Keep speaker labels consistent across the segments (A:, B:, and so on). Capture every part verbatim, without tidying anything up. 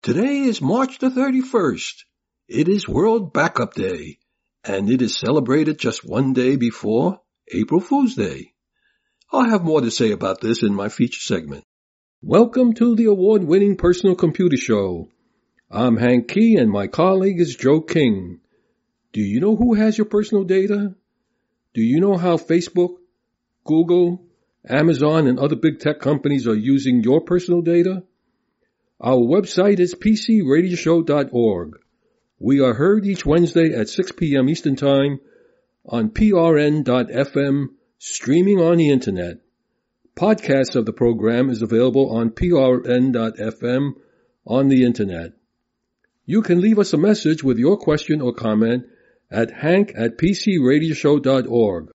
A: Today is March the thirty-first. It is World Backup Day, and it is celebrated just one day before April Fool's Day. I'll have more to say about this in my feature segment. Welcome to the award-winning Personal Computer Show. I'm Hank Key, and my colleague is Joe King. Do you know who has your personal data? Do you know how Facebook, Google, Amazon, and other big tech companies are using your personal data? Our website is p c radio show dot org. We are heard each Wednesday at six p.m. Eastern Time on p r n dot f m, streaming on the Internet. Podcasts of the program is available on p r n dot f m on the Internet. You can leave us a message with your question or comment at hank at p c radio show dot org.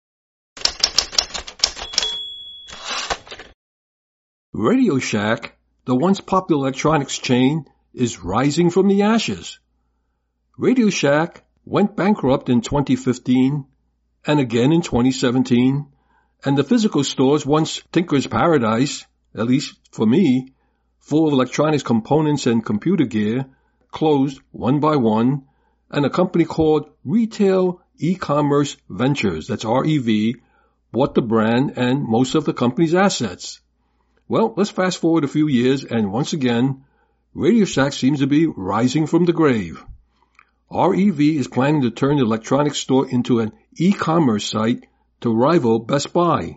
A: Radio Shack, the once popular electronics chain, is rising from the ashes. Radio Shack went bankrupt in twenty fifteen and again in twenty seventeen, and the physical stores, once Tinker's Paradise, at least for me, full of electronics components and computer gear, closed one by one, and a company called Retail E-Commerce Ventures, that's R E V, bought the brand and most of the company's assets. Well, let's fast forward a few years, and once again, Radio Shack seems to be rising from the grave. R E V is planning to turn the electronics store into an e-commerce site to rival Best Buy.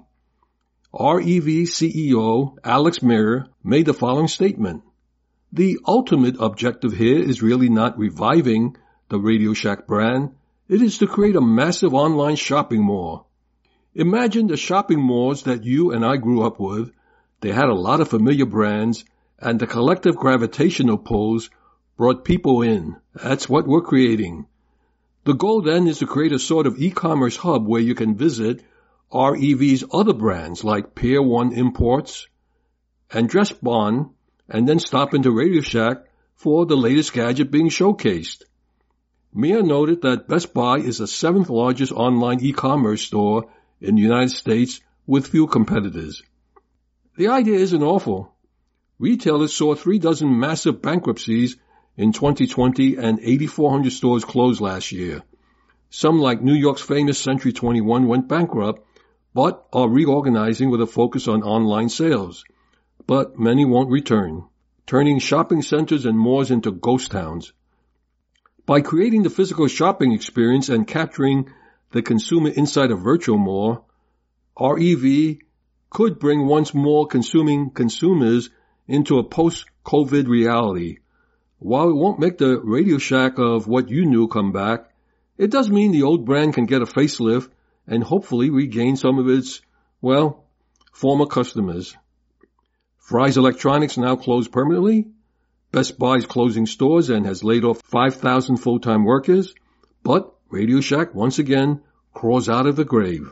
A: R E V C E O Alex Mir made the following statement. The ultimate objective here is really not reviving the Radio Shack brand. It is to create a massive online shopping mall. Imagine the shopping malls that you and I grew up with. They had a lot of familiar brands, and the collective gravitational pulls brought people in. That's what we're creating. The goal then is to create a sort of e-commerce hub where you can visit R E V's other brands like Pier one Imports and Dressbarn, and then stop into Radio Shack for the latest gadget being showcased. Mir noted that Best Buy is the seventh largest online e-commerce store in the United States with few competitors. The idea isn't awful. Retailers saw three dozen massive bankruptcies in twenty twenty and eight thousand four hundred stores closed last year. Some, like New York's famous Century twenty-one, went bankrupt, but are reorganizing with a focus on online sales. But many won't return, turning shopping centers and malls into ghost towns. By creating the physical shopping experience and capturing the consumer inside a virtual mall, R E V could bring once more consuming consumers into a post-COVID reality. While it won't make the Radio Shack of what you knew come back, it does mean the old brand can get a facelift and hopefully regain some of its, well, former customers. Fry's Electronics now closed permanently. Best Buy is closing stores and has laid off five thousand full-time workers. But Radio Shack once again crawls out of the grave.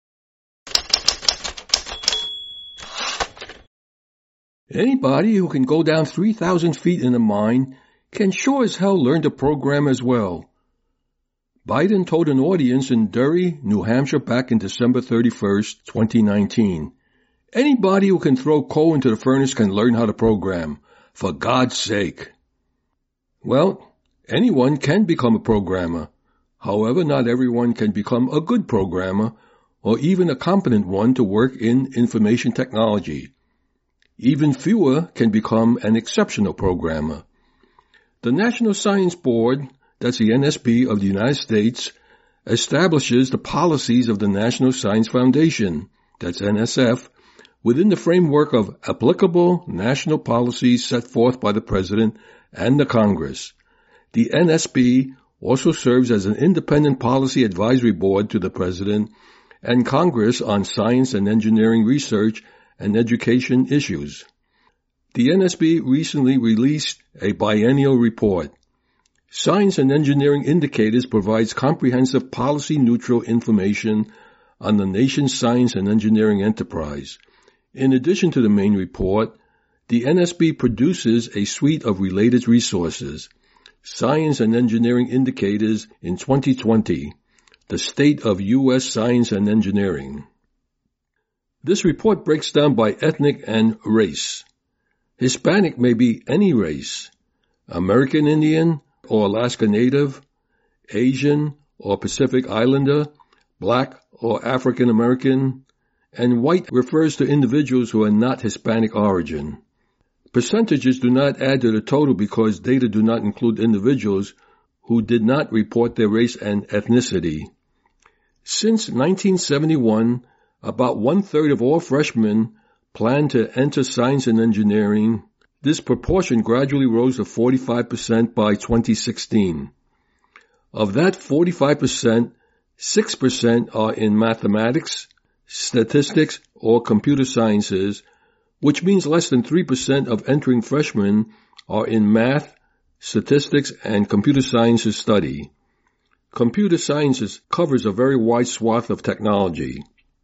A: Anybody who can go down three thousand feet in a mine can sure as hell learn to program as well. Biden told an audience in Derry, New Hampshire back in December thirty-first, twenty nineteen, anybody who can throw coal into the furnace can learn how to program, for God's sake. Well, anyone can become a programmer. However, not everyone can become a good programmer or even a competent one to work in information technology. Even fewer can become an exceptional programmer. The National Science Board, that's the N S B of the United States, establishes the policies of the National Science Foundation, that's N S F, within the framework of applicable national policies set forth by the President and the Congress. The N S B also serves as an independent policy advisory board to the President and Congress on science and engineering research and education issues. The N S B recently released a biennial report. Science and Engineering Indicators provides comprehensive policy-neutral information on the nation's science and engineering enterprise. In addition to the main report, the N S B produces a suite of related resources. Science and Engineering Indicators in twenty twenty, the State of U S Science and Engineering. This report breaks down by ethnic and race. Hispanic may be any race. American Indian or Alaska Native, Asian or Pacific Islander, Black or African American, and white refers to individuals who are not Hispanic origin. Percentages do not add to the total because data do not include individuals who did not report their race and ethnicity. Since nineteen seventy-one, about one-third of all freshmen plan to enter science and engineering. This proportion gradually rose to forty-five percent by twenty sixteen. Of that forty-five percent, six percent are in mathematics, statistics, or computer sciences, which means less than three percent of entering freshmen are in math, statistics, and computer sciences study. Computer sciences covers a very wide swath of technology.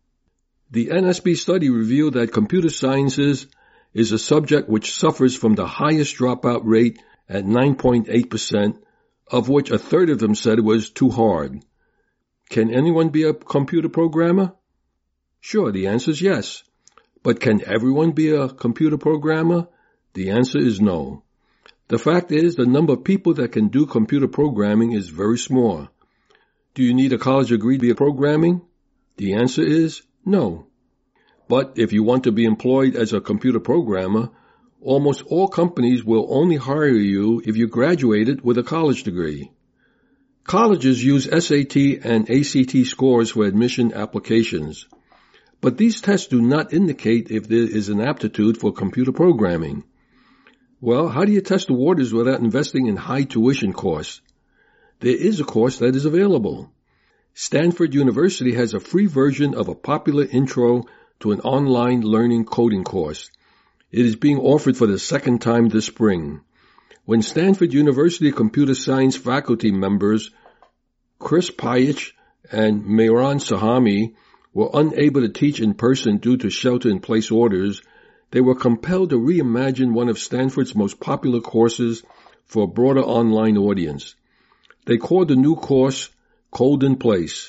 A: The N S B study revealed that computer sciences is a subject which suffers from the highest dropout rate at nine point eight percent, of which a third of them said it was too hard. Can anyone be a computer programmer? Sure, the answer is yes. But can everyone be a computer programmer? The answer is no. The fact is, the number of people that can do computer programming is very small. Do you need a college degree to be a programming? The answer is no. But if you want to be employed as a computer programmer, almost all companies will only hire you if you graduated with a college degree. Colleges use S A T and A C T scores for admission applications, but these tests do not indicate if there is an aptitude for computer programming. Well, how do you test the waters without investing in high tuition costs? There is a course that is available. Stanford University has a free version of a popular intro to an online learning coding course. It is being offered for the second time this spring. When Stanford University computer science faculty members Chris Pietsch and Mehran Sahami were unable to teach in person due to shelter-in-place orders, they were compelled to reimagine one of Stanford's most popular courses for a broader online audience. They called the new course Code in Place,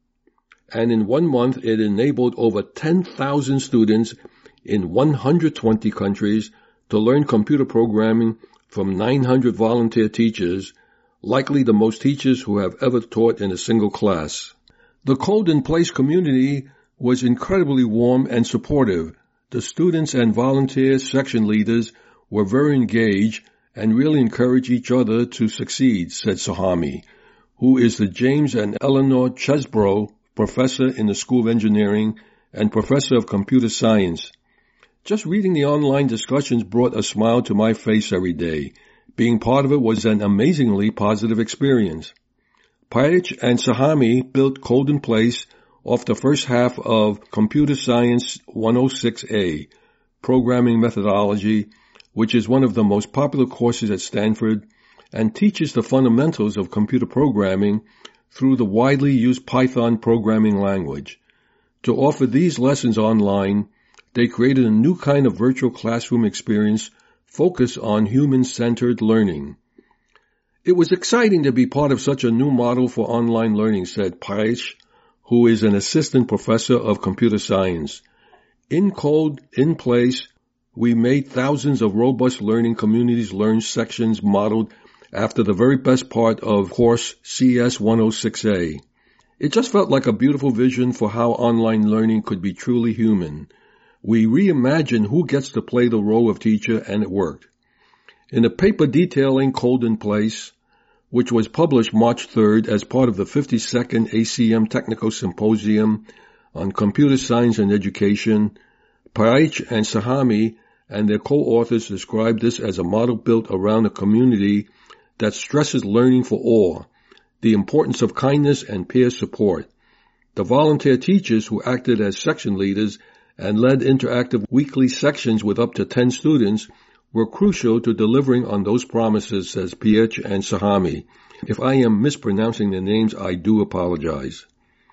A: and in one month it enabled over ten thousand students in one hundred twenty countries to learn computer programming from nine hundred volunteer teachers, likely the most teachers who have ever taught in a single class. The Code in Place community was incredibly warm and supportive. The students and volunteer section leaders were very engaged and really encouraged each other to succeed, said Sahami, who is the James and Eleanor Chesbrough Professor in the School of Engineering and Professor of Computer Science. Just reading the online discussions brought a smile to my face every day. Being part of it was an amazingly positive experience. Pietsch and Sahami built Code in Place off the first half of Computer Science one oh six A, Programming Methodology, which is one of the most popular courses at Stanford and teaches the fundamentals of computer programming through the widely used Python programming language. To offer these lessons online, they created a new kind of virtual classroom experience focused on human-centered learning. It was exciting to be part of such a new model for online learning, said Pietsch, who is an assistant professor of computer science. In Code in Place, we made thousands of robust learning communities learn sections modeled after the very best part of course C S one oh six A. It just felt like a beautiful vision for how online learning could be truly human. We reimagined who gets to play the role of teacher, and it worked. In a paper detailing Code in Place, which was published March third as part of the fifty-second A C M Technical Symposium on Computer Science and Education, Pietsch and Sahami and their co-authors described this as a model built around a community that stresses learning for all, the importance of kindness and peer support. The volunteer teachers who acted as section leaders and led interactive weekly sections with up to ten students were crucial to delivering on those promises, says Pietsch and Sahami. If I am mispronouncing their names, I do apologize.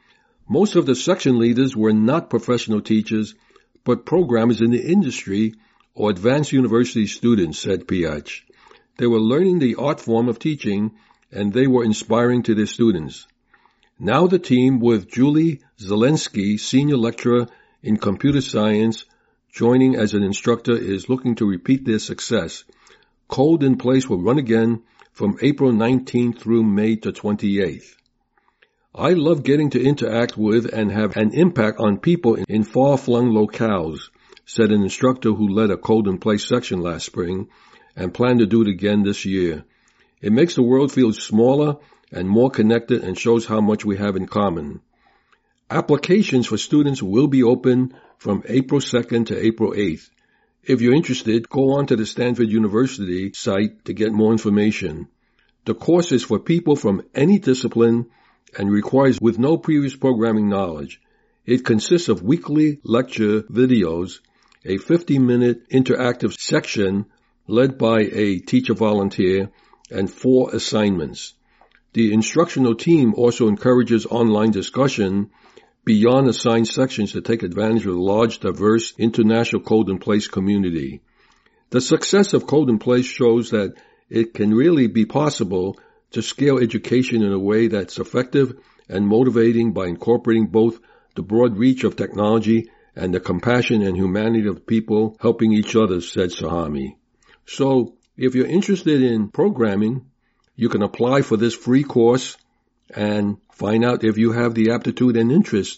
A: Most of the section leaders were not professional teachers, but programmers in the industry or advanced university students, said Pietsch. They were learning the art form of teaching, and they were inspiring to their students. Now the team, with Julie Zelensky, senior lecturer in computer science, joining as an instructor, is looking to repeat their success. Code in Place will run again from April nineteenth through May the twenty-eighth. I love getting to interact with and have an impact on people in far-flung locales, said an instructor who led a Code in Place section last spring and planned to do it again this year. It makes the world feel smaller and more connected and shows how much we have in common. Applications for students will be open from April second to April eighth. If you're interested, go on to the Stanford University site to get more information. The course is for people from any discipline and requires with no previous programming knowledge. It consists of weekly lecture videos, a fifty-minute interactive section led by a teacher volunteer, and four assignments. The instructional team also encourages online discussion beyond assigned sections to take advantage of the large, diverse, international Code in Place community. The success of Code in Place shows that it can really be possible to scale education in a way that's effective and motivating by incorporating both the broad reach of technology and the compassion and humanity of people helping each other, said Sahami. So, if you're interested in programming, you can apply for this free course and find out if you have the aptitude and interest.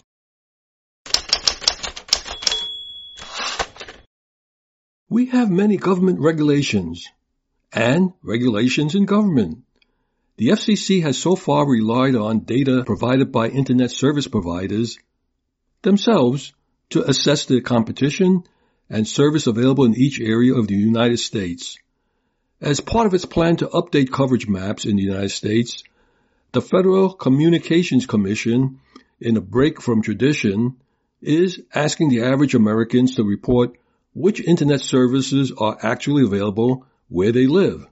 A: We have many government regulations and regulations in government. The F C C has so far relied on data provided by Internet service providers themselves to assess the competition and service available in each area of the United States. As part of its plan to update coverage maps in the United States, the Federal Communications Commission, in a break from tradition, is asking the average Americans to report which Internet services are actually available where they live.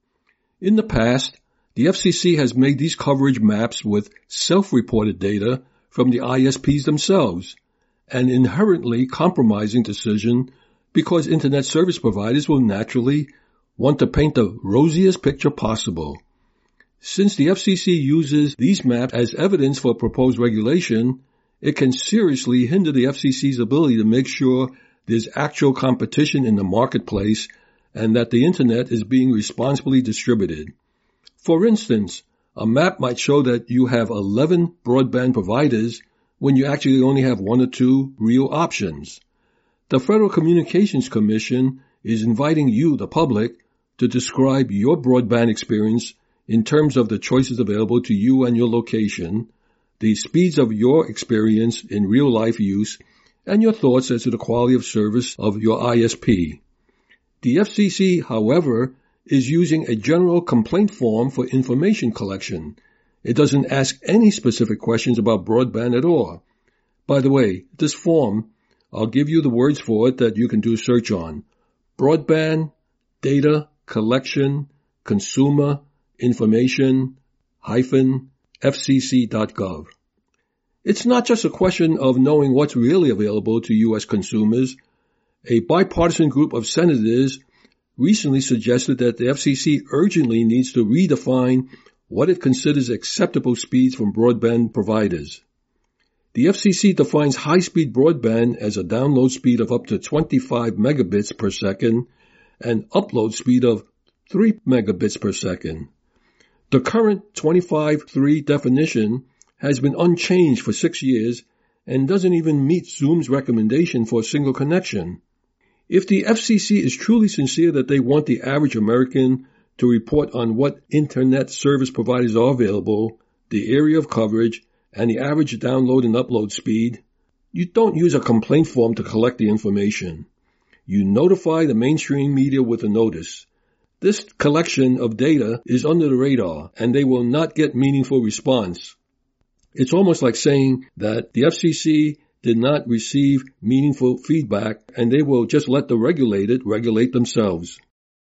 A: In the past, the F C C has made these coverage maps with self-reported data from the I S Ps themselves, an inherently compromising decision because Internet service providers will naturally want to paint the rosiest picture possible. Since the F C C uses these maps as evidence for proposed regulation, it can seriously hinder the F C C's ability to make sure there's actual competition in the marketplace and that the Internet is being responsibly distributed. For instance, a map might show that you have eleven broadband providers when you actually only have one or two real options. The Federal Communications Commission is inviting you, the public, to describe your broadband experience in terms of the choices available to you and your location, the speeds of your experience in real-life use, and your thoughts as to the quality of service of your I S P. The F C C, however, is using a general complaint form for information collection. It doesn't ask any specific questions about broadband at all. By the way, this form, I'll give you the words for it that you can do a search on. Broadband, data, collection, consumer, information, hyphen, F C C dot gov. It's not just a question of knowing what's really available to U S consumers. A bipartisan group of senators recently suggested that the F C C urgently needs to redefine what it considers acceptable speeds from broadband providers. The F C C defines high-speed broadband as a download speed of up to twenty-five megabits per second and upload speed of three megabits per second. The current twenty-five three definition has been unchanged for six years and doesn't even meet Zoom's recommendation for a single connection. If the F C C is truly sincere that they want the average American to report on what Internet service providers are available, the area of coverage, and the average download and upload speed, you don't use a complaint form to collect the information. You notify the mainstream media with a notice. This collection of data is under the radar, and they will not get meaningful response. It's almost like saying that the F C C did not receive meaningful feedback, and they will just let the regulated regulate themselves.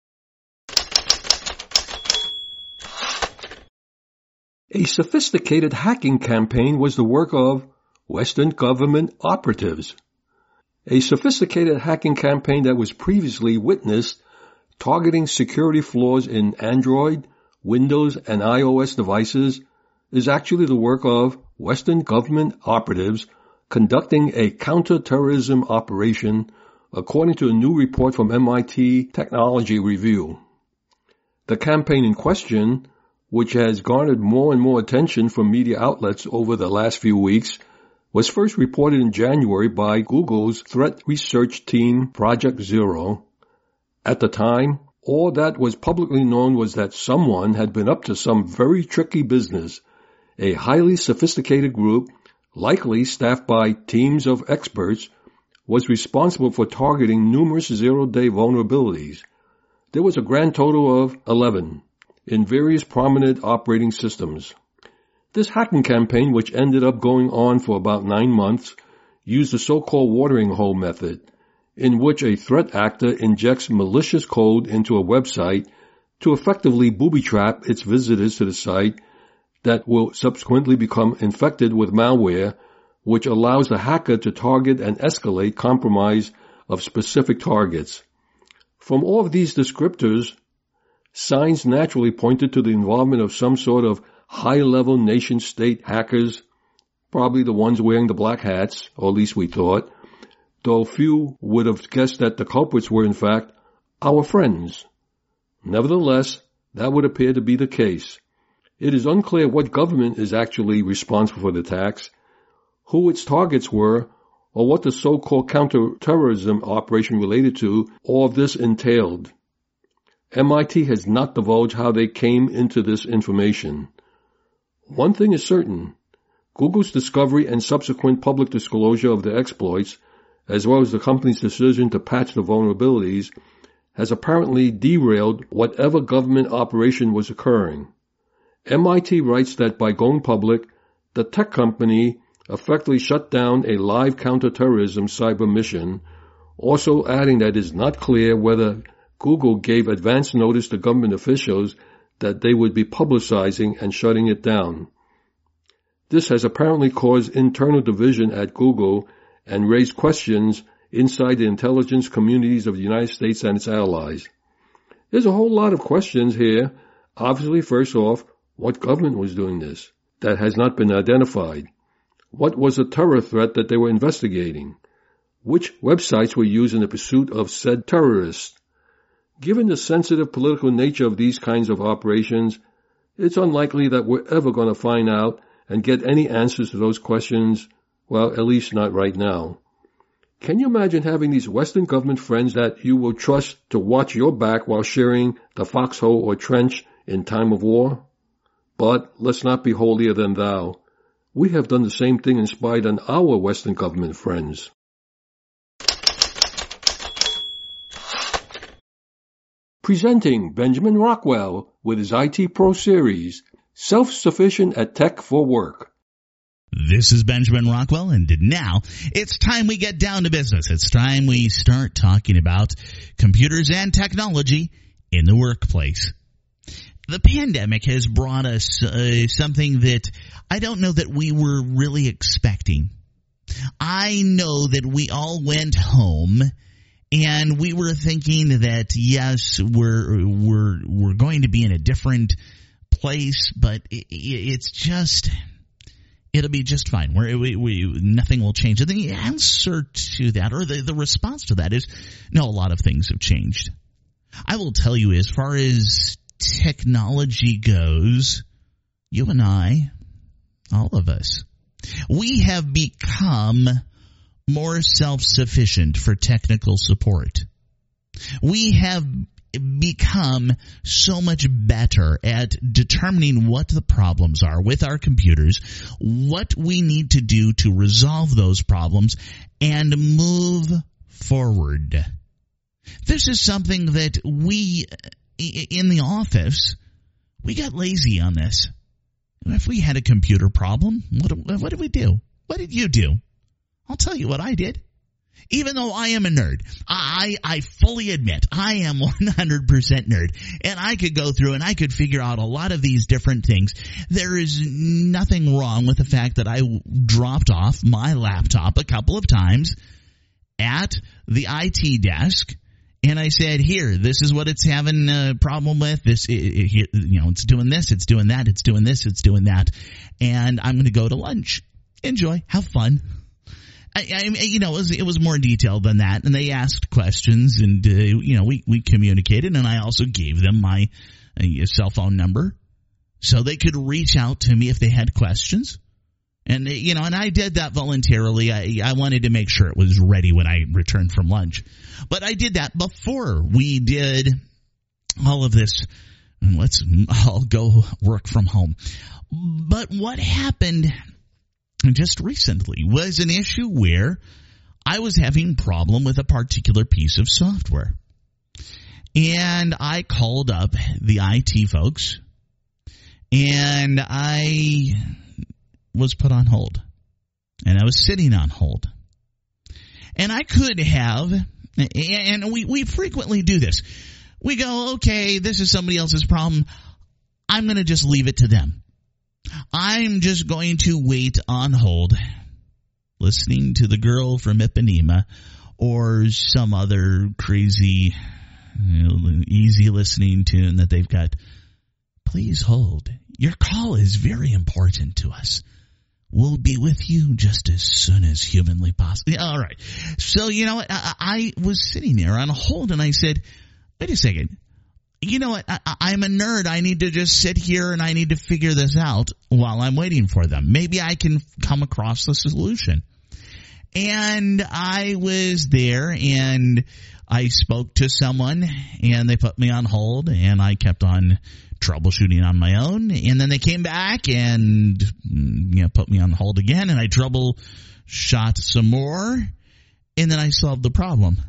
A: A sophisticated hacking campaign was the work of Western government operatives. A sophisticated hacking campaign that was previously witnessed targeting security flaws in Android, Windows, and iOS devices is actually the work of Western government operatives conducting a counterterrorism operation, according to a new report from M I T Technology Review. The campaign in question, which has garnered more and more attention from media outlets over the last few weeks, was first reported in January by Google's threat research team, Project Zero. At the time, all that was publicly known was that someone had been up to some very tricky business. A highly sophisticated group, likely staffed by teams of experts, was responsible for targeting numerous zero-day vulnerabilities. There was a grand total of eleven in various prominent operating systems. This hacking campaign, which ended up going on for about nine months, used the so-called watering hole method, in which a threat actor injects malicious code into a website to effectively booby-trap its visitors to the site that will subsequently become infected with malware, which allows the hacker to target and escalate compromise of specific targets. From all of these descriptors, signs naturally pointed to the involvement of some sort of high-level nation-state hackers, probably the ones wearing the black hats, or at least we thought, though few would have guessed that the culprits were in fact our friends. Nevertheless, that would appear to be the case. It is unclear what government is actually responsible for the attacks, who its targets were, or what the so-called counterterrorism operation related to all of this entailed. M I T has not divulged how they came into this information. One thing is certain. Google's discovery and subsequent public disclosure of the exploits, as well as the company's decision to patch the vulnerabilities, has apparently derailed whatever government operation was occurring. M I T writes that by going public, the tech company effectively shut down a live counterterrorism cyber mission, also adding that it is not clear whether Google gave advance notice to government officials that they would be publicizing and shutting it down. This has apparently caused internal division at Google and raised questions inside the intelligence communities of the United States and its allies. There's a whole lot of questions here. Obviously, first off, what government was doing this? That has not been identified. What was the terror threat that they were investigating? Which websites were used in the pursuit of said terrorists? Given the sensitive political nature of these kinds of operations, it's unlikely that we're ever going to find out and get any answers to those questions, well, at least not right now. Can you imagine having these Western government friends that you will trust to watch your back while sharing the foxhole or trench in time of war? But let's not be holier than thou. We have done the same thing and spied on our Western government friends. Presenting Benjamin Rockwell with his I T Pro series, Self-Sufficient at Tech for Work.
B: This is Benjamin Rockwell, and now it's time we get down to business. It's time we start talking about computers and technology in the workplace. The pandemic has brought us uh, something that I don't know that we were really expecting. I know that we all went home and we were thinking that, yes, we're we're we're going to be in a different place, but it, it's just it'll be just fine. We're, we we nothing will change. And the answer to that, or the the response to that, is no. A lot of things have changed. I will tell you, as far as technology goes, you and I, all of us, we have become more self-sufficient for technical support. We have become so much better at determining what the problems are with our computers, what we need to do to resolve those problems, and move forward. This is something that we, in the office, we got lazy on this. If we had a computer problem, what, what did we do? What did you do? I'll tell you what I did. Even though I am a nerd, I, I fully admit I am one hundred percent nerd, and I could go through and I could figure out a lot of these different things. There is nothing wrong with the fact that I dropped off my laptop a couple of times at the I T desk, and I said, here, this is what it's having a problem with. This, it, it, you know, it's doing this, it's doing that, it's doing this, it's doing that, and I'm going to go to lunch. Enjoy, have fun. I, I, you know, it was, it was more detailed than that, and they asked questions, and uh, you know, we we communicated, and I also gave them my a cell phone number so they could reach out to me if they had questions. And, you know, and I did that voluntarily. I, I wanted to make sure it was ready when I returned from lunch. But I did that before we did all of this. And let's all go work from home. But what happened just recently was an issue where I was having a problem with a particular piece of software. And I called up the I T folks, and I was put on hold. And I was sitting on hold. And I could have, and we, we frequently do this. We go, okay, this is somebody else's problem. I'm going to just leave it to them. I'm just going to wait on hold, listening to the girl from Ipanema or some other crazy, you know, easy listening tune that they've got. Please hold. Your call is very important to us. We'll be with you just as soon as humanly possible. All right. So, you know what? I, I was sitting there on hold, and I said, wait a second. You know what? I, I'm a nerd. I need to just sit here and I need to figure this out while I'm waiting for them. Maybe I can come across the solution. And I was there and I spoke to someone and they put me on hold and I kept on troubleshooting on my own. And then they came back and, you know, put me on hold again, and I troubleshot some more, and then I solved the problem.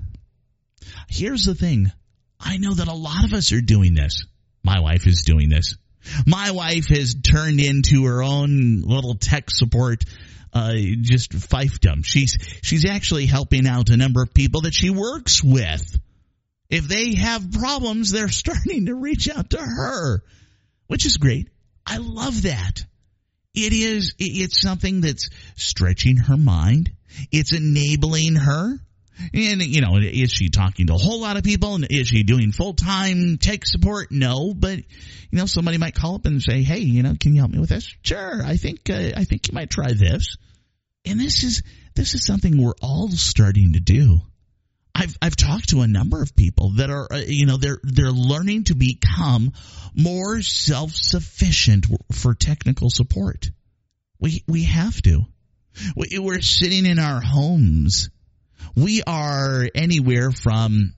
B: Here's the thing. I know that a lot of us are doing this. My wife is doing this. My wife has turned into her own little tech support, uh, just fiefdom. She's, she's actually helping out a number of people that she works with. If they have problems, they're starting to reach out to her, which is great. I love that. It is, it's something that's stretching her mind. It's enabling her. And, you know, is she talking to a whole lot of people? And is she doing full-time tech support? No, but, you know, somebody might call up and say, hey, you know, can you help me with this? Sure, I think, uh, I think you might try this. And this is, this is something we're all starting to do. I've, I've talked to a number of people that are, uh, you know, they're, they're learning to become more self-sufficient for technical support. We, we have to. We, we're sitting in our homes. We are anywhere from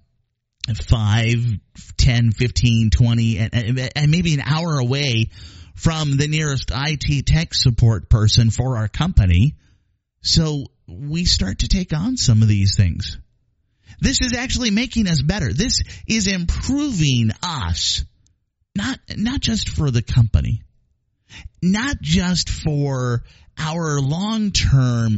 B: five, ten, fifteen, twenty, and, and maybe an hour away from the nearest I T tech support person for our company. So we start to take on some of these things. This is actually making us better. This is improving us, not, not just for the company, not just for our long-term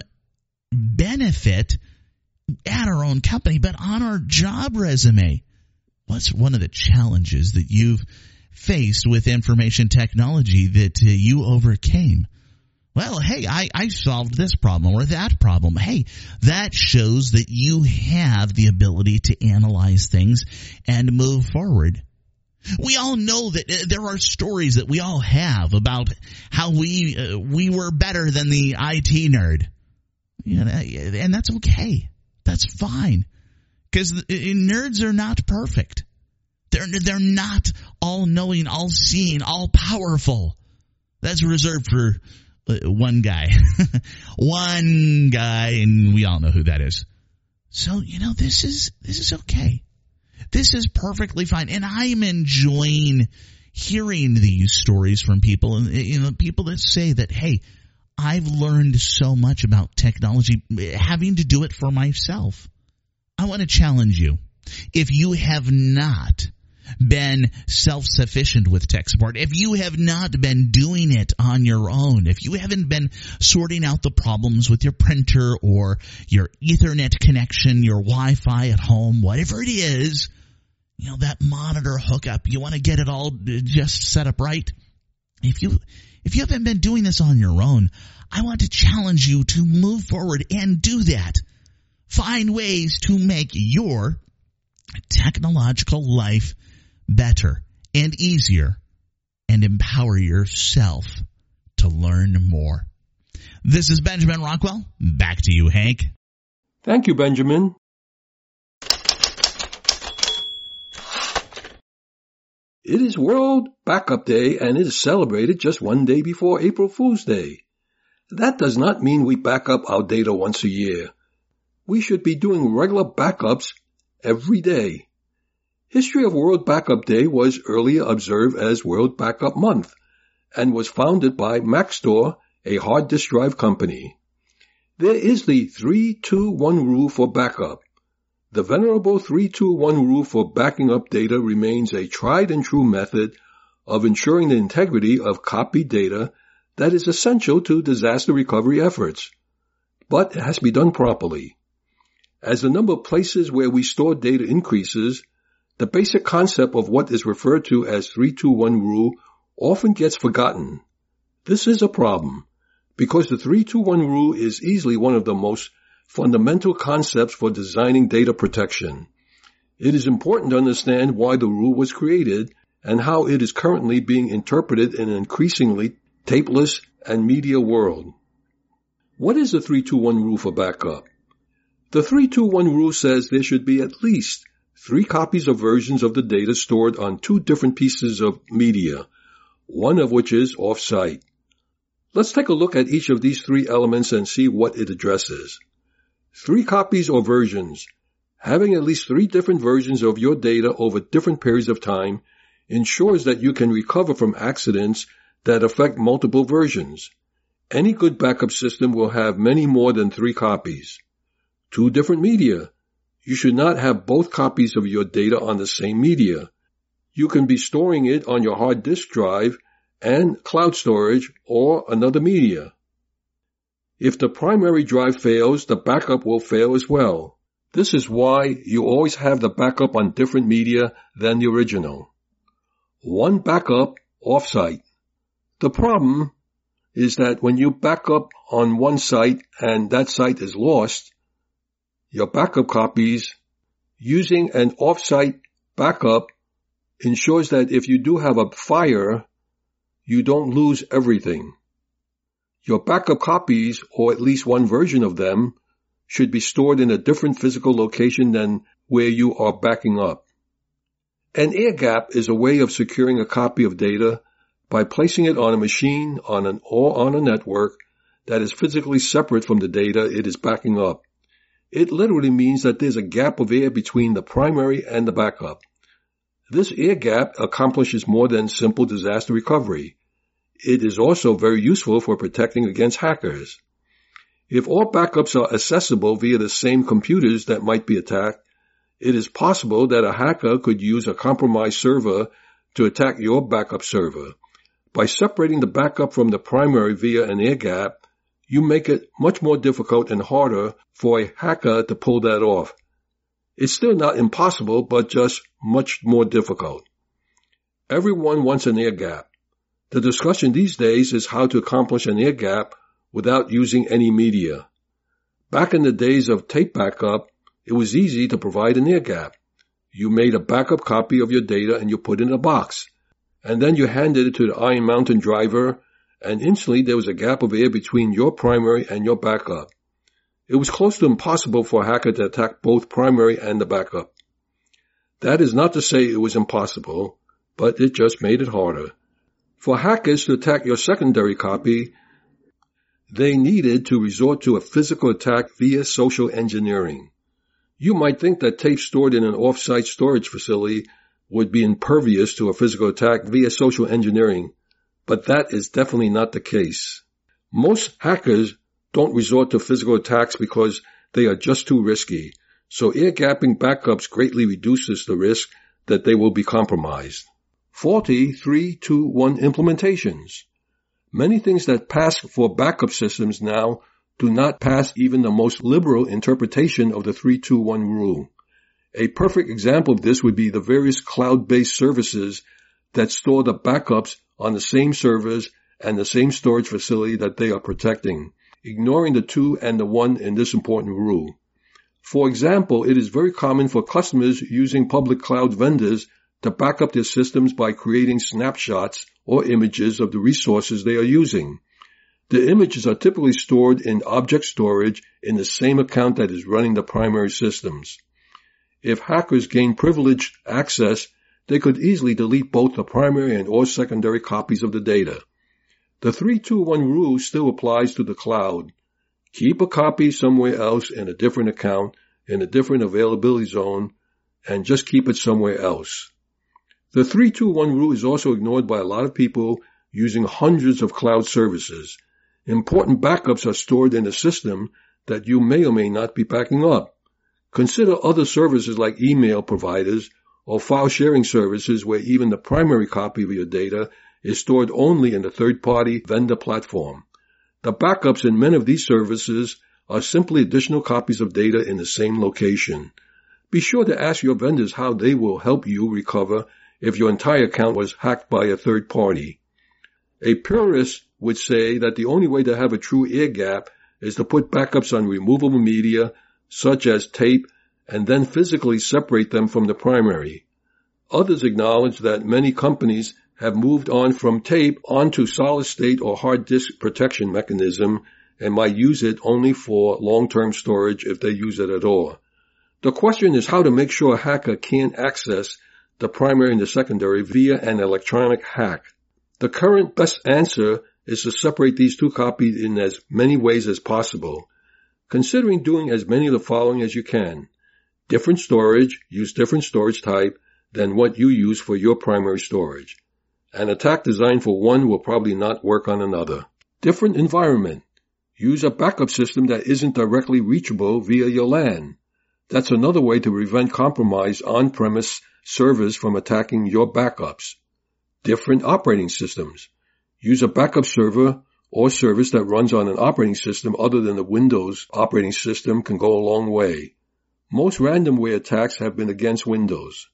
B: benefit at our own company, but on our job resume. What's one of the challenges that you've faced with information technology that uh, you overcame? Well, hey, I, I solved this problem or that problem. Hey, that shows that you have the ability to analyze things and move forward. We all know that uh, there are stories that we all have about how we uh, we were better than the I T nerd. You know, and that's okay. That's fine. Because nerds are not perfect. They're, they're not all-knowing, all-seeing, all-powerful. That's reserved for uh, one guy. One guy, and we all know who that is. So, you know, this is this is okay. This is perfectly fine. And I'm enjoying hearing these stories from people, and you know, people that say that, hey, I've learned so much about technology, having to do it for myself. I want to challenge you. If you have not been self-sufficient with tech support, if you have not been doing it on your own, if you haven't been sorting out the problems with your printer or your Ethernet connection, your Wi-Fi at home, whatever it is, you know, that monitor hookup, you want to get it all just set up right. If you If you haven't been doing this on your own, I want to challenge you to move forward and do that. Find ways to make your technological life better and easier, and empower yourself to learn more. This is Benjamin Rockwell. Back to you, Hank.
A: Thank you, Benjamin. It is World Backup Day, and it is celebrated just one day before April Fool's Day. That does not mean we back up our data once a year. We should be doing regular backups every day. History of World Backup Day was earlier observed as World Backup Month and was founded by Maxtor, a hard disk drive company. There is the three two one rule for backup. The venerable three two one rule for backing up data remains a tried and true method of ensuring the integrity of copied data that is essential to disaster recovery efforts. But it has to be done properly. As the number of places where we store data increases, the basic concept of what is referred to as three two one rule often gets forgotten. This is a problem, because the three two one rule is easily one of the most fundamental concepts for designing data protection. It is important to understand why the rule was created and how it is currently being interpreted in an increasingly tapeless and media world. What is the three two one rule for backup? The three two one rule says there should be at least three copies of versions of the data stored on two different pieces of media, one of which is off-site. Let's take a look at each of these three elements and see what it addresses. Three copies or versions. Having at least three different versions of your data over different periods of time ensures that you can recover from accidents that affect multiple versions. Any good backup system will have many more than three copies. Two different media. You should not have both copies of your data on the same media. You can be storing it on your hard disk drive and cloud storage or another media. If the primary drive fails, the backup will fail as well. This is why you always have the backup on different media than the original. One backup off-site. The problem is that when you back up on one site and that site is lost, your backup copies using an off-site backup ensures that if you do have a fire, you don't lose everything. Your backup copies, or at least one version of them, should be stored in a different physical location than where you are backing up. An air gap is a way of securing a copy of data by placing it on a machine on an or on a network that is physically separate from the data it is backing up. It literally means that there's a gap of air between the primary and the backup. This air gap accomplishes more than simple disaster recovery. It is also very useful for protecting against hackers. If all backups are accessible via the same computers that might be attacked, it is possible that a hacker could use a compromised server to attack your backup server. By separating the backup from the primary via an air gap, you make it much more difficult and harder for a hacker to pull that off. It's still not impossible, but just much more difficult. Everyone wants an air gap. The discussion these days is how to accomplish an air gap without using any media. Back in the days of tape backup, it was easy to provide an air gap. You made a backup copy of your data and you put it in a box. And then you handed it to the Iron Mountain driver, and instantly there was a gap of air between your primary and your backup. It was close to impossible for a hacker to attack both primary and the backup. That is not to say it was impossible, but it just made it harder. For hackers to attack your secondary copy, they needed to resort to a physical attack via social engineering. You might think that tape stored in an off-site storage facility would be impervious to a physical attack via social engineering, but that is definitely not the case. Most hackers don't resort to physical attacks because they are just too risky, so air-gapping backups greatly reduces the risk that they will be compromised. Faulty three two one implementations. Many things that pass for backup systems now do not pass even the most liberal interpretation of the three two one rule. A perfect example of this would be the various cloud-based services that store the backups on the same servers and the same storage facility that they are protecting, ignoring the two and the one in this important rule. For example, it is very common for customers using public cloud vendors to back up their systems by creating snapshots or images of the resources they are using. The images are typically stored in object storage in the same account that is running the primary systems. If hackers gain privileged access, they could easily delete both the primary and or secondary copies of the data. The three two one rule still applies to the cloud. Keep a copy somewhere else in a different account, in a different availability zone, and just keep it somewhere else. The three two one rule is also ignored by a lot of people using hundreds of cloud services. Important backups are stored in a system that you may or may not be backing up. Consider other services like email providers or file sharing services where even the primary copy of your data is stored only in the third-party vendor platform. The backups in many of these services are simply additional copies of data in the same location. Be sure to ask your vendors how they will help you recover if your entire account was hacked by a third party. A purist would say that the only way to have a true air gap is to put backups on removable media, such as tape, and then physically separate them from the primary. Others acknowledge that many companies have moved on from tape onto solid-state or hard disk protection mechanism and might use it only for long-term storage if they use it at all. The question is how to make sure a hacker can't access the primary and the secondary via an electronic hack. The current best answer is to separate these two copies in as many ways as possible. Considering doing as many of the following as you can. Different storage, use different storage type than what you use for your primary storage. An attack designed for one will probably not work on another. Different environment. Use a backup system that isn't directly reachable via your LAN. That's another way to prevent compromised on-premise servers from attacking your backups. Different operating systems. Use a backup server or service that runs on an operating system other than the Windows operating system can go a long way. Most ransomware attacks have been against Windows.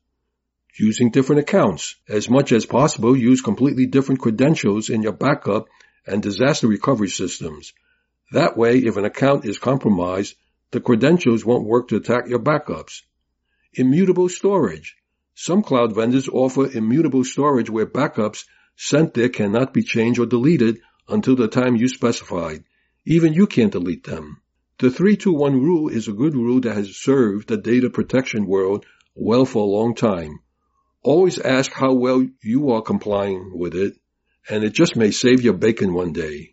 A: Using different accounts. As much as possible, use completely different credentials in your backup and disaster recovery systems. That way, if an account is compromised, the credentials won't work to attack your backups. Immutable storage. Some cloud vendors offer immutable storage where backups sent there cannot be changed or deleted until the time you specified. Even you can't delete them. The three two one rule is a good rule that has served the data protection world well for a long time. Always ask how well you are complying with it, and it just may save your bacon one day.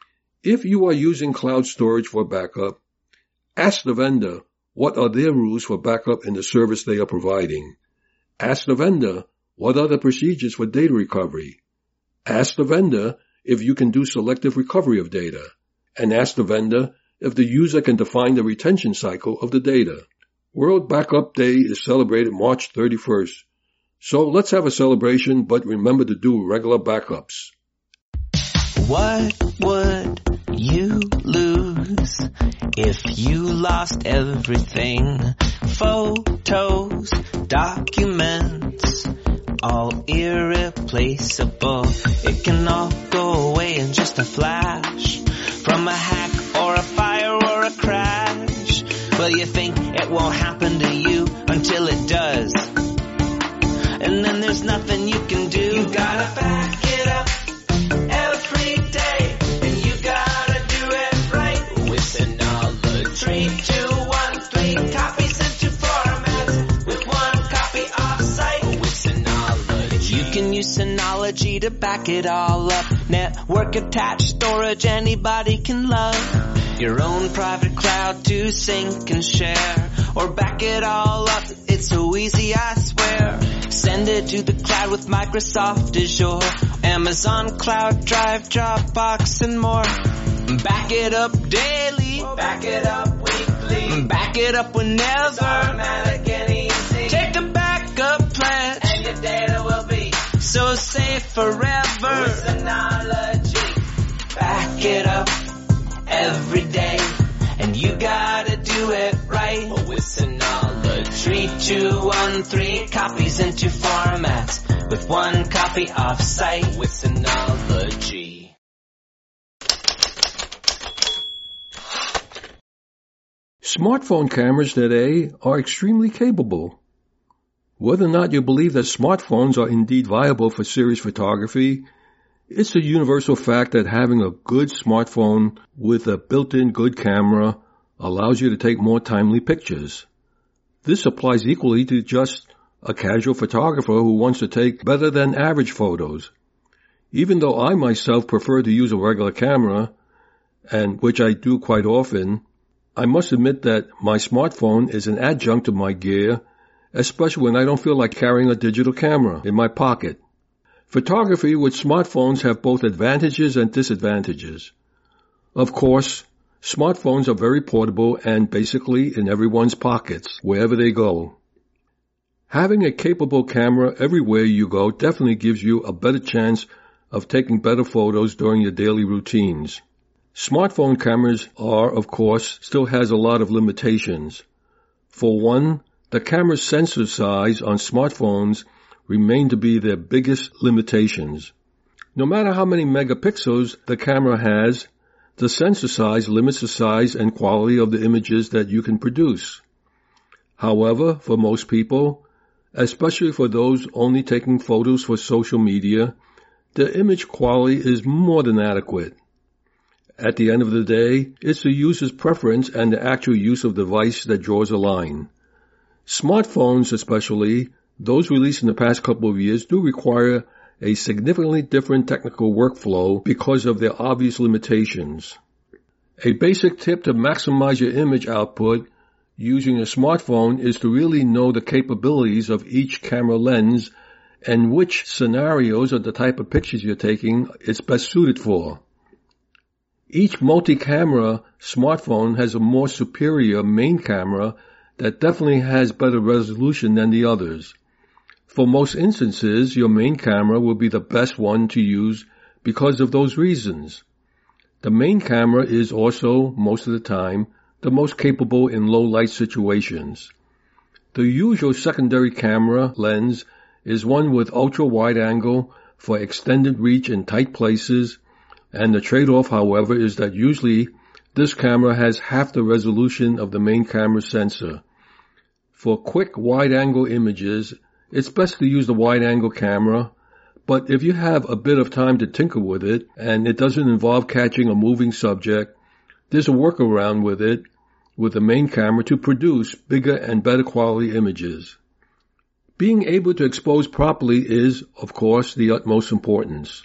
A: If you are using cloud storage for backup, ask the vendor what are their rules for backup in the service they are providing. Ask the vendor what are the procedures for data recovery. Ask the vendor if you can do selective recovery of data, and ask the vendor if the user can define the retention cycle of the data. World Backup Day is celebrated March thirty-first. So let's have a celebration, but remember to do regular backups.
C: What would you lose if you lost everything? Photos, documents, all irreplaceable. It can all go away in just a flash, from a hack or a fire or a crash. Well, you think it won't happen to you until it does. And then there's nothing you can do. You gotta back it up every day, and you gotta do it right with Synology. Two, one, three copies into formats with one copy off-site with Synology. You can use Synology to back it all up. Network attached storage anybody can love. Your own private cloud to sync and share, or back it all up. It's so easy, I swear. Send it to the cloud with Microsoft Azure, Amazon Cloud Drive, Dropbox, and more. Back it up daily. Back it up weekly. Back it up whenever. It's automatic and easy. Take a backup pledge, and your data will be so safe forever. With Synology. Back it up every day, and you gotta do it right with Synology. Three, two, one, three copies into formats with one copy off-site with Synology.
A: Smartphone cameras today are extremely capable. Whether or not you believe that smartphones are indeed viable for serious photography, it's a universal fact that having a good smartphone with a built-in good camera allows you to take more timely pictures. This applies equally to just a casual photographer who wants to take better than average photos. Even though I myself prefer to use a regular camera, and which I do quite often, I must admit that my smartphone is an adjunct to my gear, especially when I don't feel like carrying a digital camera in my pocket. Photography with smartphones have both advantages and disadvantages. Of course, smartphones are very portable and basically in everyone's pockets, wherever they go. Having a capable camera everywhere you go definitely gives you a better chance of taking better photos during your daily routines. Smartphone cameras are, of course, still has a lot of limitations. For one, the camera sensor size on smartphones remain to be their biggest limitations. No matter how many megapixels the camera has, the sensor size limits the size and quality of the images that you can produce. However, for most people, especially for those only taking photos for social media, the image quality is more than adequate. At the end of the day, it's the user's preference and the actual use of the device that draws a line. Smartphones especially, those released in the past couple of years, do require a significantly different technical workflow because of their obvious limitations. A basic tip to maximize your image output using a smartphone is to really know the capabilities of each camera lens and which scenarios or the type of pictures you're taking it's best suited for. Each multi-camera smartphone has a more superior main camera that definitely has better resolution than the others. For most instances, your main camera will be the best one to use because of those reasons. The main camera is also, most of the time, the most capable in low light situations. The usual secondary camera lens is one with ultra-wide angle for extended reach in tight places, and the trade-off, however, is that usually this camera has half the resolution of the main camera sensor. For quick wide-angle images, it's best to use the wide-angle camera, but if you have a bit of time to tinker with it, and it doesn't involve catching a moving subject, there's a workaround with it, with the main camera to produce bigger and better quality images. Being able to expose properly is, of course, the utmost importance.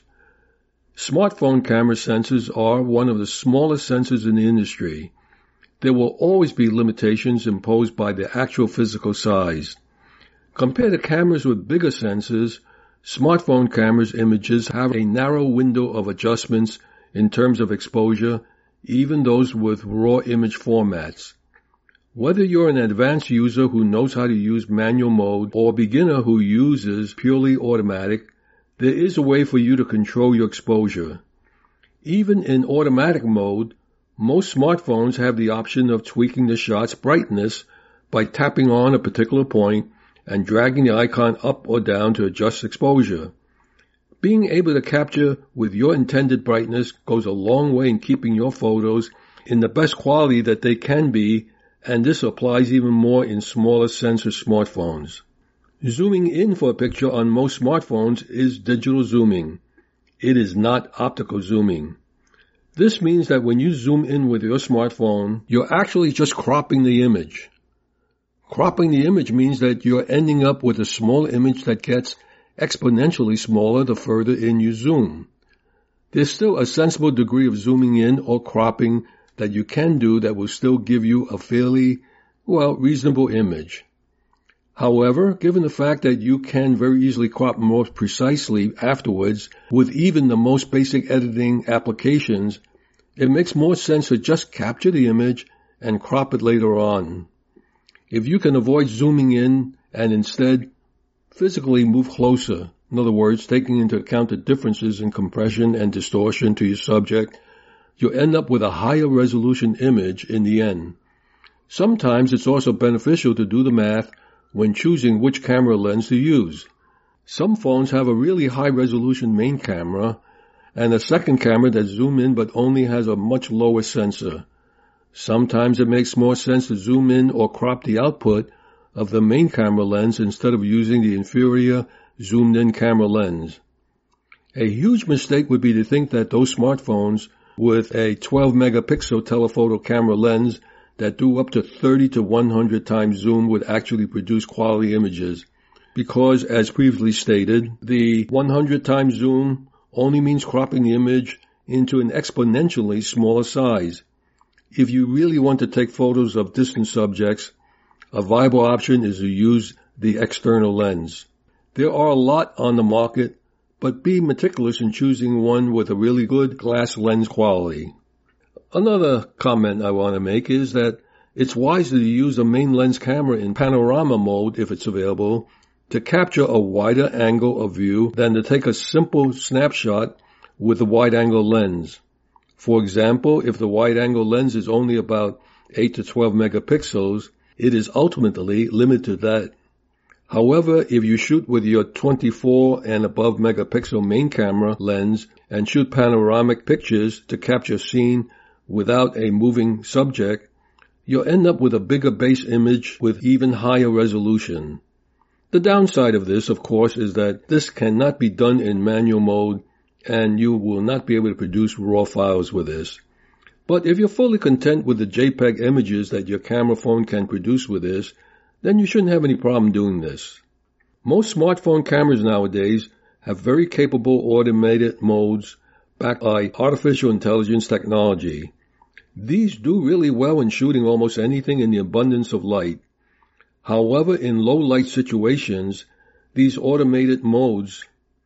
A: Smartphone camera sensors are one of the smallest sensors in the industry. There will always be limitations imposed by the actual physical size. Compared to cameras with bigger sensors, smartphone cameras' images have a narrow window of adjustments in terms of exposure, even those with raw image formats. Whether you're an advanced user who knows how to use manual mode or a beginner who uses purely automatic, there is a way for you to control your exposure. Even in automatic mode, most smartphones have the option of tweaking the shot's brightness by tapping on a particular point and dragging the icon up or down to adjust exposure. Being able to capture with your intended brightness goes a long way in keeping your photos in the best quality that they can be, and this applies even more in smaller sensor smartphones. Zooming in for a picture on most smartphones is digital zooming. It is not optical zooming. This means that when you zoom in with your smartphone, you're actually just cropping the image. Cropping the image means that you're ending up with a small image that gets exponentially smaller the further in you zoom. There's still a sensible degree of zooming in or cropping that you can do that will still give you a fairly, well, reasonable image. However, given the fact that you can very easily crop more precisely afterwards with even the most basic editing applications, it makes more sense to just capture the image and crop it later on. If you can avoid zooming in and instead physically move closer, in other words, taking into account the differences in compression and distortion to your subject, you'll end up with a higher resolution image in the end. Sometimes it's also beneficial to do the math when choosing which camera lens to use. Some phones have a really high resolution main camera and a second camera that zooms in but only has a much lower sensor. Sometimes it makes more sense to zoom in or crop the output of the main camera lens instead of using the inferior zoomed in camera lens. A huge mistake would be to think that those smartphones with a twelve megapixel telephoto camera lens that do up to thirty to one hundred times zoom would actually produce quality images. because, as previously stated, the one hundred times zoom only means cropping the image into an exponentially smaller size. If you really want to take photos of distant subjects, a viable option is to use the external lens. There are a lot on the market, but be meticulous in choosing one with a really good glass lens quality. Another comment I want to make is that it's wiser to use a main lens camera in panorama mode, if it's available, to capture a wider angle of view than to take a simple snapshot with a wide-angle lens. For example, if the wide-angle lens is only about eight to twelve megapixels, it is ultimately limited to that. However, if you shoot with your twenty-four and above megapixel main camera lens and shoot panoramic pictures to capture a scene without a moving subject, you'll end up with a bigger base image with even higher resolution. The downside of this, of course, is that this cannot be done in manual mode, and you will not be able to produce raw files with this. But if you're fully content with the JPEG images that your camera phone can produce with this, then you shouldn't have any problem doing this. Most smartphone cameras nowadays have very capable automated modes backed by artificial intelligence technology. These do really well in shooting almost anything in the abundance of light. However, in low light situations, these automated modes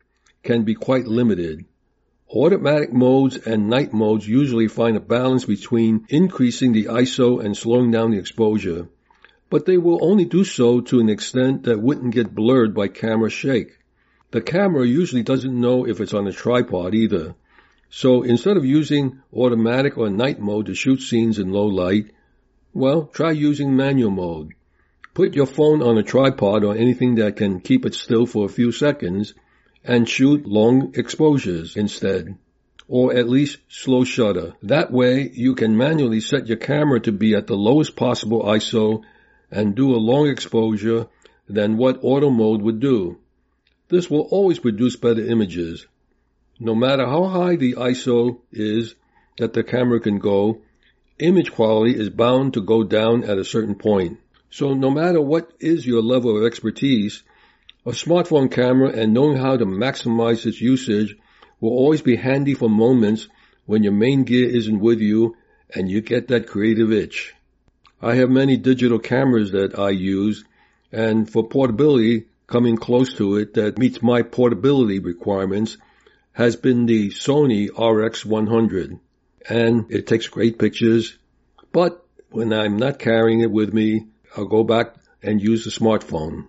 A: can be quite limited. Automatic modes and night modes usually find a balance between increasing the I S O and slowing down the exposure, but they will only do so to an extent that wouldn't get blurred by camera shake. The camera usually doesn't know if it's on a tripod either. So instead of using automatic or night mode to shoot scenes in low light, well, try using manual mode. Put your phone on a tripod or anything that can keep it still for a few seconds and shoot long exposures instead, or at least slow shutter. That way you can manually set your camera to be at the lowest possible I S O and do a long exposure than what auto mode would do. This will always produce better images. No matter how high the I S O is that the camera can go, image quality is bound to go down at a certain point. So no matter what is your level of expertise, a smartphone camera and knowing how to maximize its usage will always be handy for moments when your main gear isn't with you and you get that creative itch. I have many digital cameras that I use, and for portability, coming close to it that meets my portability requirements has been the Sony R X one hundred, and it takes great pictures, but when I'm not carrying it with me, I'll go back and use the smartphone.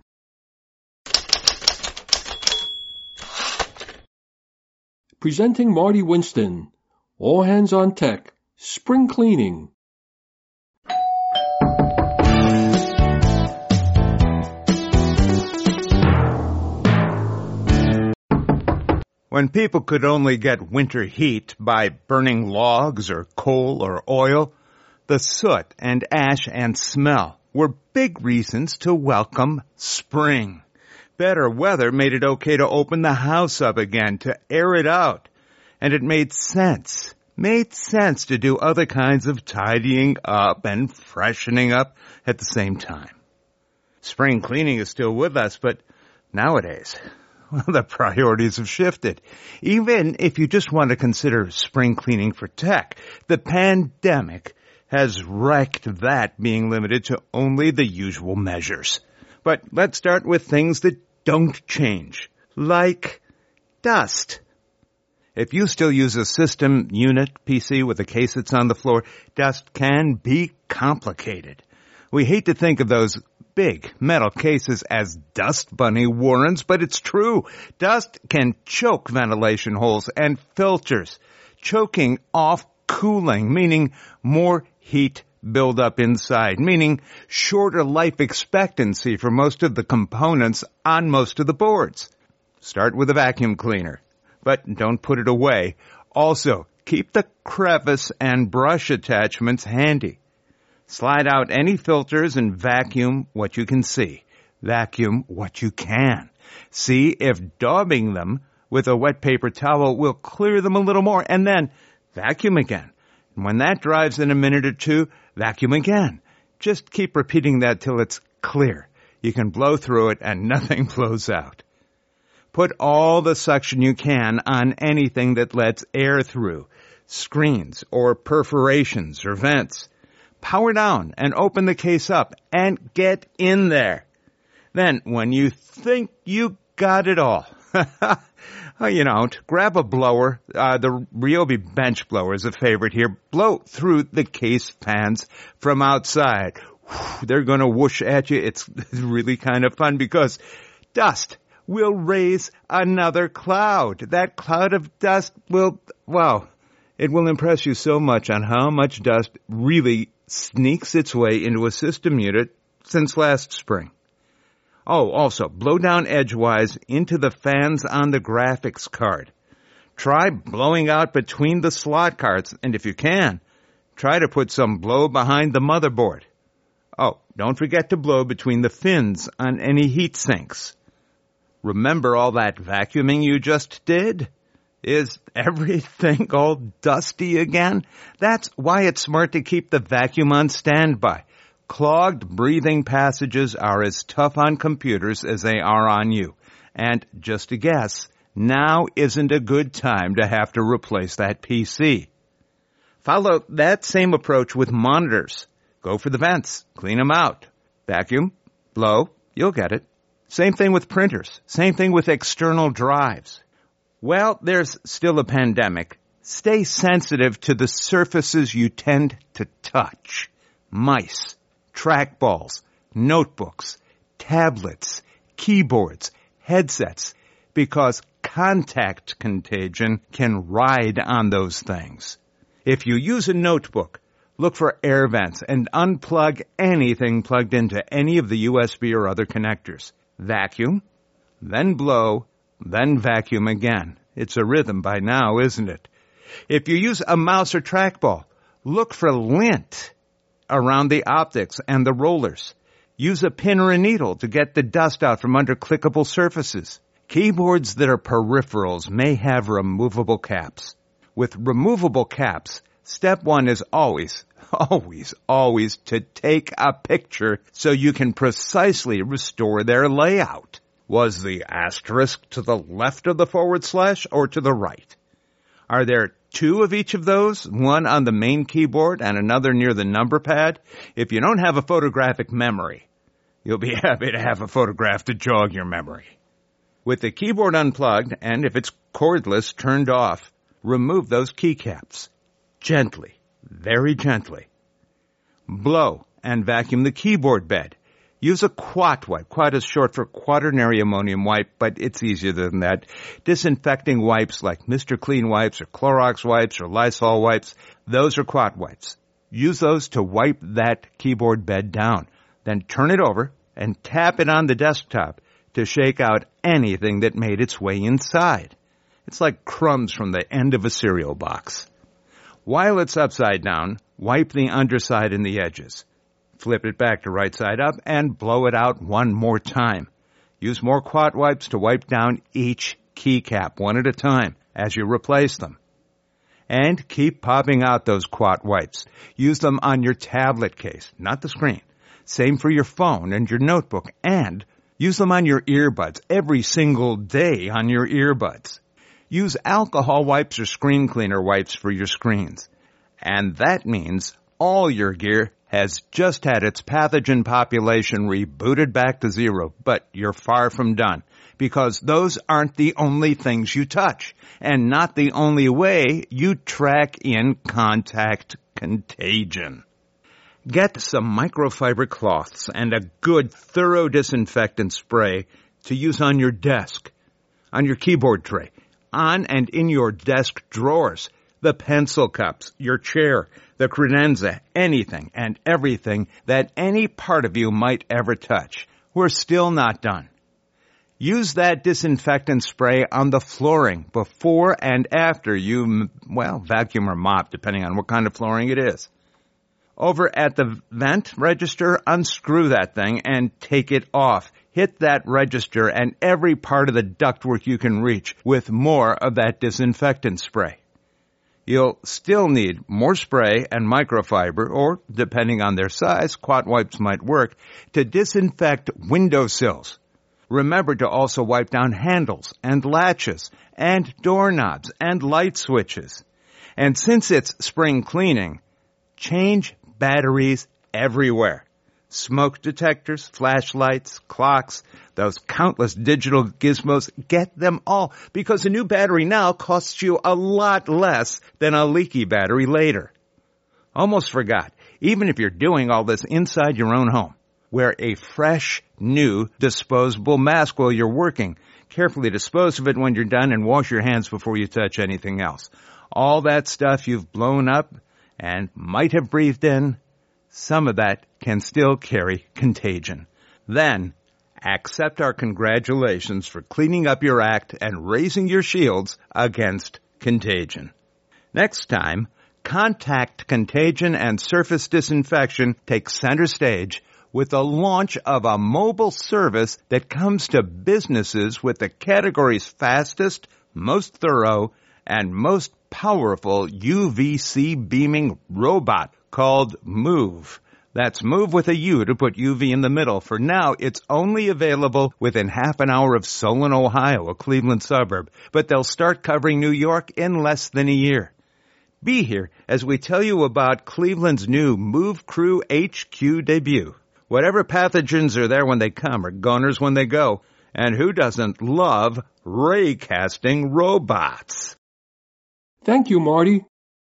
A: Presenting Marty Winston, All Hands on Tech, Spring Cleaning.
D: When people could only get winter heat by burning logs or coal or oil, the soot and ash and smell were big reasons to welcome spring. Better weather made it okay to open the house up again, to air it out. And it made sense, made sense to do other kinds of tidying up and freshening up at the same time. Spring cleaning is still with us, but nowadays, well, the priorities have shifted. Even if you just want to consider spring cleaning for tech, the pandemic has wrecked that being limited to only the usual measures. But let's start with things that don't change, like dust. If you still use a system unit P C with a case that's on the floor, dust can be complicated. We hate to think of those big metal cases as dust bunny warrants, but it's true. Dust can choke ventilation holes and filters, choking off cooling, meaning more heat build up inside, meaning shorter life expectancy for most of the components on most of the boards. Start with a vacuum cleaner, but don't put it away. Also, keep the crevice and brush attachments handy. Slide out any filters and vacuum what you can see. Vacuum what you can. See if daubing them with a wet paper towel will clear them a little more, and then vacuum again. And when that dries in a minute or two, vacuum again. Just keep repeating that till it's clear. You can blow through it and nothing blows out. Put all the suction you can on anything that lets air through, screens or perforations or vents. Power down and open the case up and get in there. Then, when you think you got it all, oh, you don't. Grab a blower. Uh, the Ryobi bench blower is a favorite here. Blow through the case fans from outside. Whew, they're going to whoosh at you. It's really kind of fun because dust will raise another cloud. That cloud of dust will, wow, it will impress you so much on how much dust really sneaks its way into a system unit since last spring. Oh, also, blow down edgewise into the fans on the graphics card. Try blowing out between the slot cards, and if you can, try to put some blow behind the motherboard. Oh, don't forget to blow between the fins on any heat sinks. Remember all that vacuuming you just did? Is everything all dusty again? That's why it's smart to keep the vacuum on standby. Clogged breathing passages are as tough on computers as they are on you. And just a guess, now isn't a good time to have to replace that P C. Follow that same approach with monitors. Go for the vents. Clean them out. Vacuum. Blow. You'll get it. Same thing with printers. Same thing with external drives. Well, there's still a pandemic. Stay sensitive to the surfaces you tend to touch. Mice, trackballs, notebooks, tablets, keyboards, headsets, because contact contagion can ride on those things. If you use a notebook, look for air vents and unplug anything plugged into any of the U S B or other connectors. Vacuum, then blow, then vacuum again. It's a rhythm by now, isn't it? If you use a mouse or trackball, look for lint around the optics and the rollers. Use a pin or a needle to get the dust out from under clickable surfaces. Keyboards that are peripherals may have removable caps. With removable caps, step one is always, always, always to take a picture so you can precisely restore their layout. Was the asterisk to the left of the forward slash or to the right? Are there two of each of those, one on the main keyboard and another near the number pad? If you don't have a photographic memory, you'll be happy to have a photograph to jog your memory. With the keyboard unplugged, and if it's cordless, turned off, remove those keycaps. Gently, very gently. Blow and vacuum the keyboard bed. Use a quat wipe. Quat is short for quaternary ammonium wipe, but it's easier than that. Disinfecting wipes like Mister Clean wipes or Clorox wipes or Lysol wipes, those are quat wipes. Use those to wipe that keyboard bed down. Then turn it over and tap it on the desktop to shake out anything that made its way inside. It's like crumbs from the end of a cereal box. While it's upside down, wipe the underside and the edges. Flip it back to right side up and blow it out one more time. Use more quat wipes to wipe down each keycap one at a time as you replace them. And keep popping out those quat wipes. Use them on your tablet case, not the screen. Same for your phone and your notebook. And use them on your earbuds every single day on your earbuds. Use alcohol wipes or screen cleaner wipes for your screens. And that means all your gear has just had its pathogen population rebooted back to zero, but you're far from done, because those aren't the only things you touch, and not the only way you track in contact contagion. Get some microfiber cloths and a good thorough disinfectant spray to use on your desk, on your keyboard tray, on and in your desk drawers, the pencil cups, your chair, the credenza, anything and everything that any part of you might ever touch. We're still not done. Use that disinfectant spray on the flooring before and after you, well, vacuum or mop, depending on what kind of flooring it is. Over at the vent register, unscrew that thing and take it off. Hit that register and every part of the ductwork you can reach with more of that disinfectant spray. You'll still need more spray and microfiber, or, depending on their size, quat wipes might work, to disinfect windowsills. Remember to also wipe down handles and latches and doorknobs and light switches. And since it's spring cleaning, change batteries everywhere. Smoke detectors, flashlights, clocks, those countless digital gizmos, get them all, because a new battery now costs you a lot less than a leaky battery later. Almost forgot, even if you're doing all this inside your own home, wear a fresh, new, disposable mask while you're working. Carefully dispose of it when you're done and wash your hands before you touch anything else. All that stuff you've blown up and might have breathed in, some of that can still carry contagion. Then, accept our congratulations for cleaning up your act and raising your shields against contagion. Next time, contact contagion and surface disinfection take center stage with the launch of a mobile service that comes to businesses with the category's fastest, most thorough, and most powerful U V C beaming robot called Move. That's Move with a U to put U V in the middle. For now, it's only available within half an hour of Solon, Ohio, a Cleveland suburb, but they'll start covering New York in less than a year. Be here as we tell you about Cleveland's new Move Crew H Q debut. Whatever pathogens are there when they come are goners when they go. And who doesn't love ray casting robots?
A: Thank you, Marty.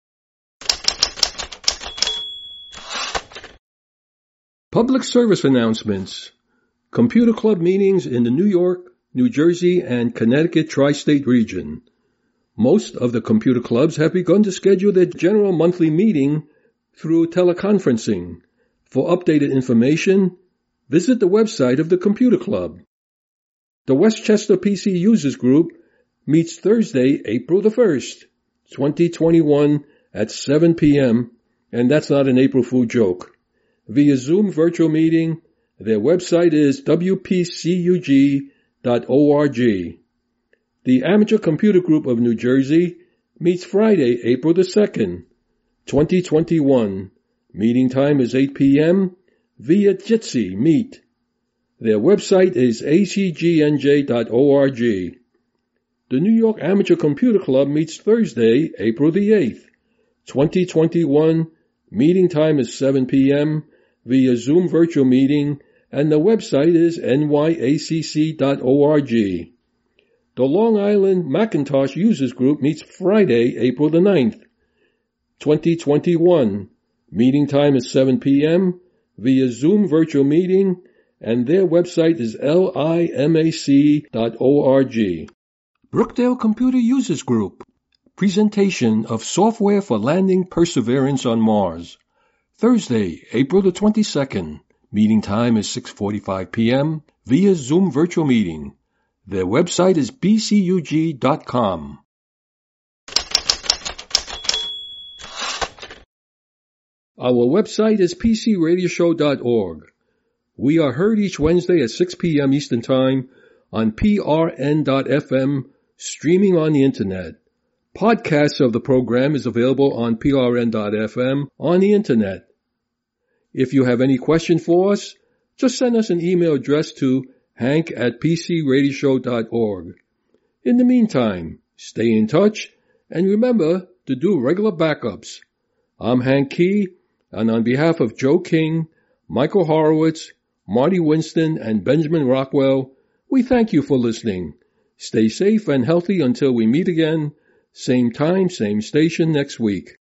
A: Public service announcements. Computer Club meetings in the New York, New Jersey, and Connecticut tri-state region. Most of the computer clubs have begun to schedule their general monthly meeting through teleconferencing. For updated information, visit the website of the Computer Club. The Westchester P C Users Group meets Thursday, April the first, twenty twenty-one at seven p.m., and that's not an April Fool joke. Via Zoom virtual meeting, their website is w p c u g dot org. The Amateur Computer Group of New Jersey meets Friday, April the second, twenty twenty-one. Meeting time is eight p.m. via Jitsi Meet. Their website is a c g n j dot org. The New York Amateur Computer Club meets Thursday, April the eighth, twenty twenty-one. Meeting time is seven p.m. via Zoom virtual meeting, and the website is n y a c c dot org. The Long Island Macintosh Users Group meets Friday, April the ninth, twenty twenty-one. Meeting time is seven p.m. via Zoom virtual meeting, and their website is limac dot org. Brookdale Computer Users Group. Presentation of software for landing Perseverance on Mars. Thursday, April the twenty-second. Meeting time is six forty-five p.m. via Zoom virtual meeting. Their website is b c u g dot com. Our website is p c radio show dot org. We are heard each Wednesday at six p.m. Eastern Time on p r n dot f m, streaming on the Internet. Podcasts of the program is available on p r n dot f m on the Internet. If you have any question for us, just send us an email address to hank at p c radio show dot org. In the meantime, stay in touch and remember to do regular backups. I'm Hank Key, and on behalf of Joe King, Michael Horowitz, Marty Winston, and Benjamin Rockwell, we thank you for listening. Stay safe and healthy until we meet again, same time, same station next week.